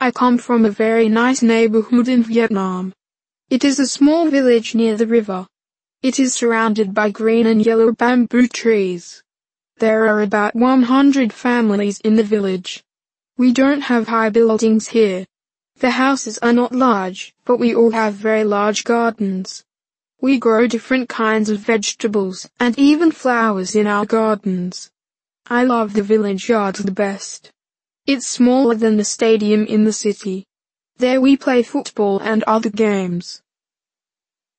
I come from a very nice neighborhood in Vietnam. It is a small village near the river. It is surrounded by green and yellow bamboo trees. There are about 100 families in the village. We don't have high buildings here. The houses are not large, but we all have very large gardens. We grow different kinds of vegetables and even flowers in our gardens. I love the village yard the best. It's smaller than the stadium in the city. There we play football and other games.